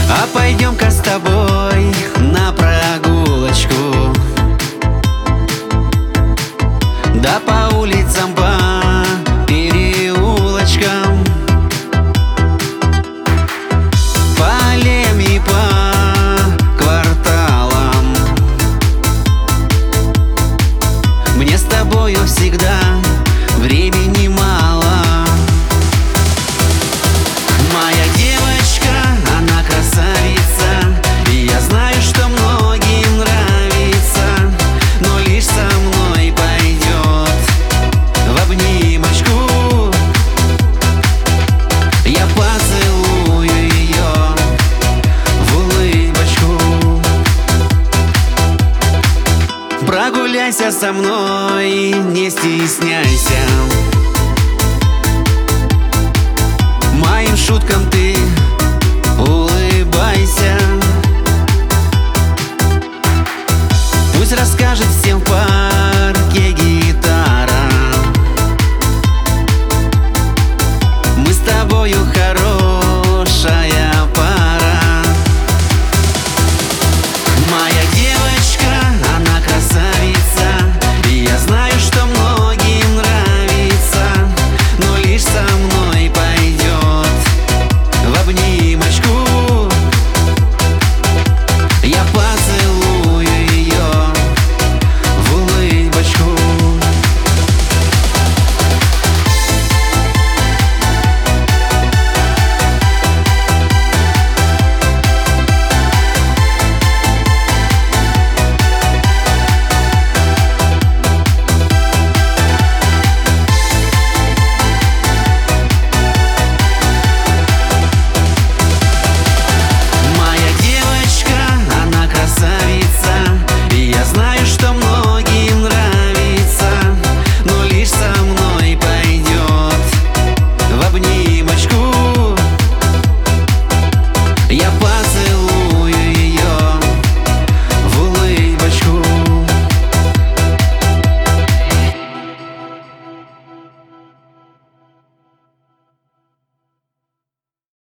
А пойдем-ка с тобой на прогулочку, да по улицам, по переулочкам, по аллеям и по кварталам. Мне с тобою всегда времени мало. Моя девочка, она красавица, и я знаю, что многим нравится, но лишь со мной пойдет в обнимочку. Я поцелую ее в улыбочку. Прогуляйся со мной, не стесняйся, моим шуткам ты